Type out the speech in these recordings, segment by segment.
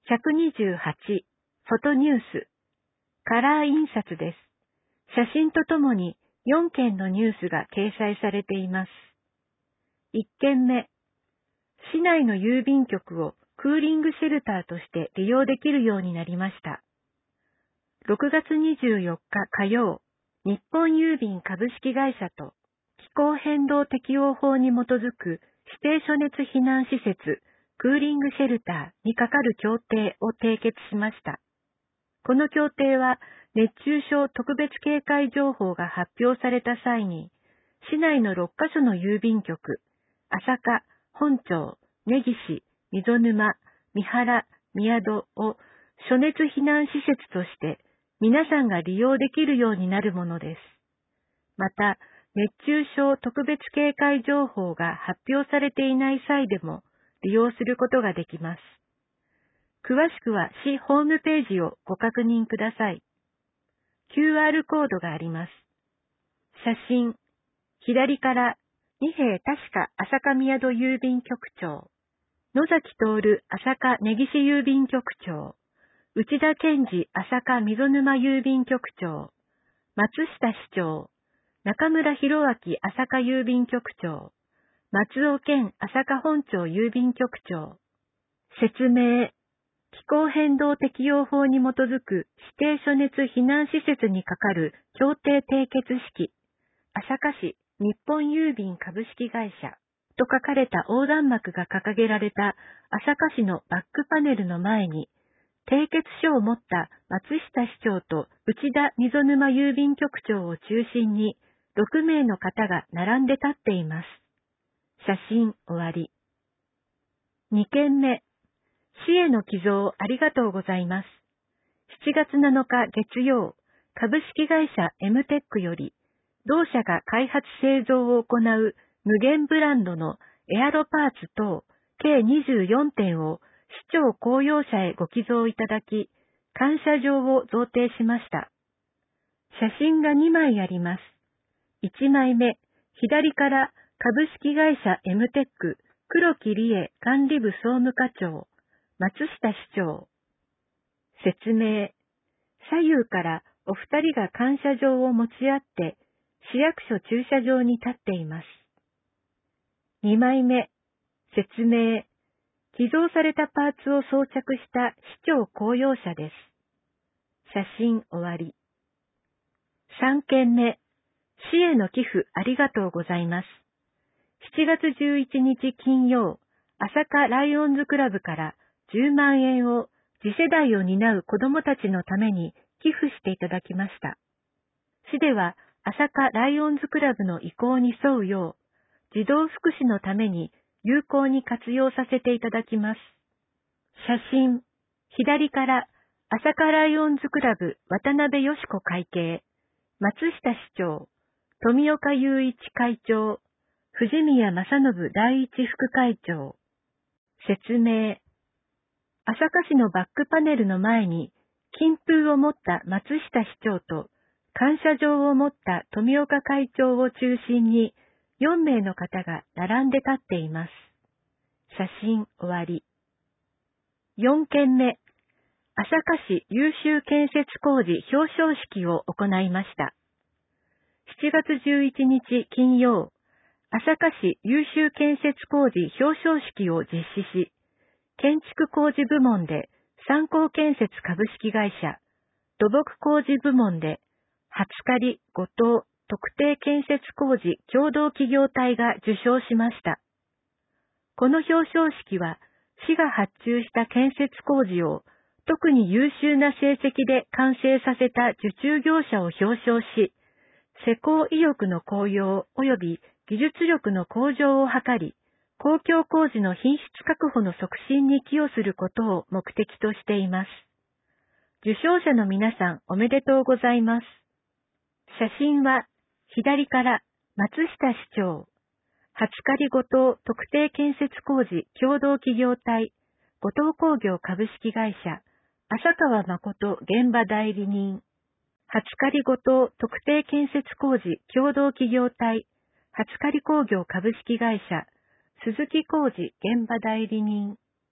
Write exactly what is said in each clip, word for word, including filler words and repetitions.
ひゃくにじゅうはち、フォトニュース、カラー印刷です。写真とともによんけんのニュースが掲載されています。いっけんめ、市内の郵便局をクーリングシェルターとして利用できるようになりました。ろくがつにじゅうよっか火曜、日本郵便株式会社と気候変動適応法に基づく指定暑熱避難施設クーリングシェルターにかかる協定を締結しました。この協定は熱中症特別警戒情報が発表された際に、市内のろっかしょの郵便局、朝霞、本町、根岸、溝沼、三原、宮戸を暑熱避難施設として皆さんが利用できるようになるものです。また、熱中症特別警戒情報が発表されていない際でも利用することができます。詳しくは市ホームページをご確認ください。キューアール コードがあります。写真、左から二瓶確か朝霞宮戸郵便局長、野崎徹朝霞根岸郵便局長、内田健二朝霞溝沼郵便局長、松下市長、中村博明朝霞郵便局長、松尾健朝霞本町郵便局長。説明。気候変動適用法に基づく指定暑熱避難施設にかかる協定締結式、朝霞市日本郵便株式会社と書かれた横断幕が掲げられた朝霞市のバックパネルの前に、締結書を持った松下市長と内田溝沼郵便局長を中心にろくめいの方が並んで立っています。写真終わり。にけんめ。市への寄贈ありがとうございます。しちがつなのか月曜、株式会社 エムテック より、同社が開発製造を行う無限ブランドのエアロパーツ等計にじゅうよんてんを市長公用車へご寄贈いただき、感謝状を贈呈しました。写真がにまいあります。いちまいめ、左から株式会社 エムテック 黒木理恵管理部総務課長、松下市長。説明。左右からお二人が感謝状を持ち合って市役所駐車場に立っています。にまいめ。説明。寄贈されたパーツを装着した市長公用車です。写真終わり。さんけんめ。市への寄付ありがとうございます。しちがつじゅういちにち金曜、朝霞ライオンズクラブからじゅうまんえんを次世代を担う子どもたちのために寄付していただきました。市では朝霞ライオンズクラブの意向に沿うよう、児童福祉のために有効に活用させていただきます。写真、左から朝霞ライオンズクラブ渡辺よし子会計、松下市長、富岡雄一会長、藤宮正信第一副会長。説明。朝霞市のバックパネルの前に、金封を持った松下市長と、感謝状を持った富岡会長を中心に、よんめいの方が並んで立っています。写真終わり。よんけんめ。朝霞市優秀建設工事表彰式を行いました。しちがつじゅういちにち金曜、朝霞市優秀建設工事表彰式を実施し、建築工事部門で三幸建設株式会社、土木工事部門で初刈後藤特定建設工事共同企業体が受賞しました。この表彰式は市が発注した建設工事を特に優秀な成績で完成させた受注業者を表彰し、施工意欲の向上及び技術力の向上を図り、公共工事の品質確保の促進に寄与することを目的としています。受賞者の皆さんおめでとうございます。写真は左から松下市長、初刈後藤特定建設工事共同企業体、後藤工業株式会社、浅川誠現場代理人、初刈後藤特定建設工事共同企業体、初刈工業株式会社、鈴木工事現場代理人。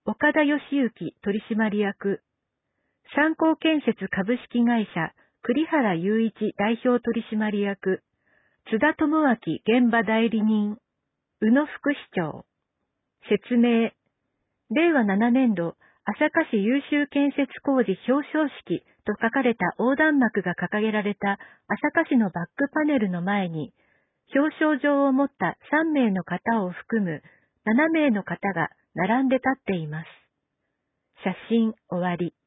岡田義行取締役、三幸建設株式会社栗原雄一代表取締役、津田智明現場代理人、宇野副市長。説明。れいわななねんど朝霞市優秀建設工事表彰式と書かれた横断幕が掲げられた朝霞市のバックパネルの前に、表彰状を持ったさんめいの方を含むななめいの方が並んで立っています。写真終わり。